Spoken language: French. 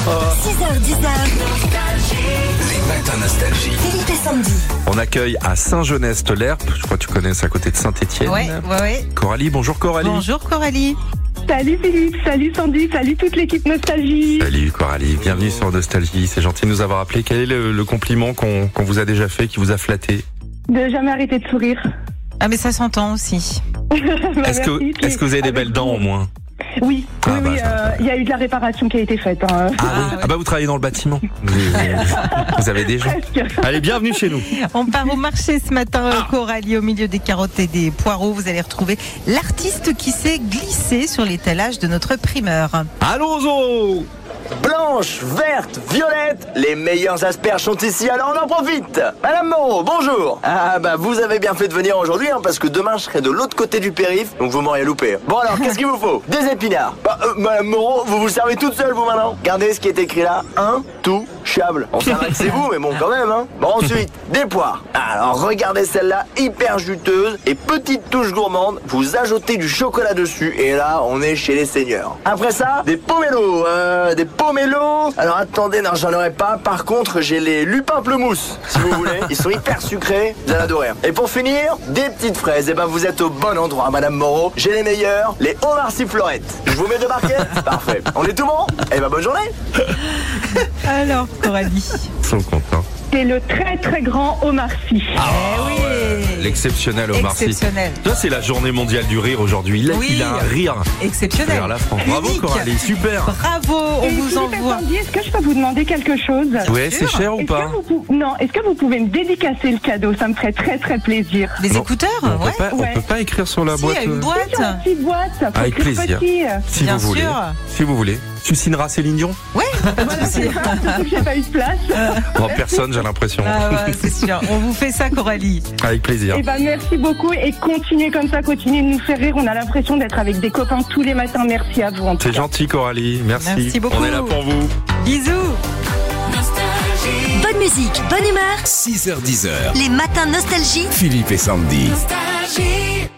6h10. Les matins nostalgie. Philippe et Sandy. On accueille à Saint-Genest-l'Herpe, je crois que tu connais, c'est à côté de Saint-Étienne. Ouais. Coralie, bonjour Coralie. Bonjour Coralie. Salut Philippe, salut Sandy, salut toute l'équipe Nostalgie. Salut Coralie, bienvenue sur Nostalgie, c'est gentil de nous avoir appelé. Quel est le compliment qu'on vous a déjà fait, qui vous a flatté? De jamais arrêter de sourire. Ah mais ça s'entend aussi. Est-ce que vous avez des belles dents au moins? Oui, Ah, oui, il y a eu de la réparation qui a été faite. Ah oui. Ah bah vous travaillez dans le bâtiment. Vous avez des gens. Presque. Allez, bienvenue chez nous. On part au marché ce matin, Coralie, au milieu des carottes et des poireaux. Vous allez retrouver l'artiste qui s'est glissé sur l'étalage de notre primeur. Allons au zoo. Blanche, verte, violette, les meilleurs asperges sont ici, alors on en profite. Madame Moreau, bonjour. Ah bah vous avez bien fait de venir aujourd'hui, parce que demain je serai de l'autre côté du périph', donc vous m'auriez loupé. Bon alors, qu'est-ce qu'il vous faut? Des épinards. Madame Moreau, vous vous servez toute seule vous maintenant. Regardez ce qui est écrit là, intouchable. On savait que c'est vous, mais bon quand même, Bon ensuite, des poires. Alors regardez celle-là, hyper juteuse et petite touche gourmande. Vous ajoutez du chocolat dessus et là on est chez les seigneurs. Après ça, des pomelos, alors attendez, non j'en aurais pas. Par contre j'ai les lupins pleumousse, si vous voulez. Ils sont hyper sucrés, vous allez adorer. Et pour finir, des petites fraises. Et ben vous êtes au bon endroit Madame Moreau. J'ai les meilleurs, les Omar Sifflorette. Je vous mets 2 barquettes. Parfait. On est tout bon? Et ben bonne journée. Alors Coralie. Ils sont contents. C'est le très très grand Omar Sy. L'exceptionnel Omar Sy. Exceptionnel. Ça c'est la journée mondiale du rire aujourd'hui. Il a un rire. Exceptionnel. Vers la France. Bravo Unique. Coralie, super. Bravo, on Et vous Philippe et envoie. Sandy, est-ce que je peux vous demander quelque chose? Ouais, c'est cher ou Est-ce pas? est-ce que vous pouvez me dédicacer le cadeau? Ça me ferait très très plaisir. Des Non. écouteurs, On ouais. peut pas écrire sur la Si, boîte. il y a une boîte. C'est une petite boîte, ça faut Avec écrire plaisir. petit. Si Bien vous voulez. sûr. Si vous voulez. Tu signeras Céline Dion? Ouais, Voilà, c'est ça, surtout que j'ai pas eu de place. Bon, personne, j'ai l'impression. Ah ouais, c'est sûr. On vous fait ça, Coralie. Avec plaisir. Eh ben merci beaucoup et continuez comme ça, continuez de nous faire rire. On a l'impression d'être avec des copains tous les matins. Merci à vous en tout C'est cas. gentil Coralie, merci. Merci beaucoup. On est là pour vous. Bisous. Bonne musique, bonne humeur. 6h10. Les matins Nostalgie. Philippe et Sandy. Nostalgie.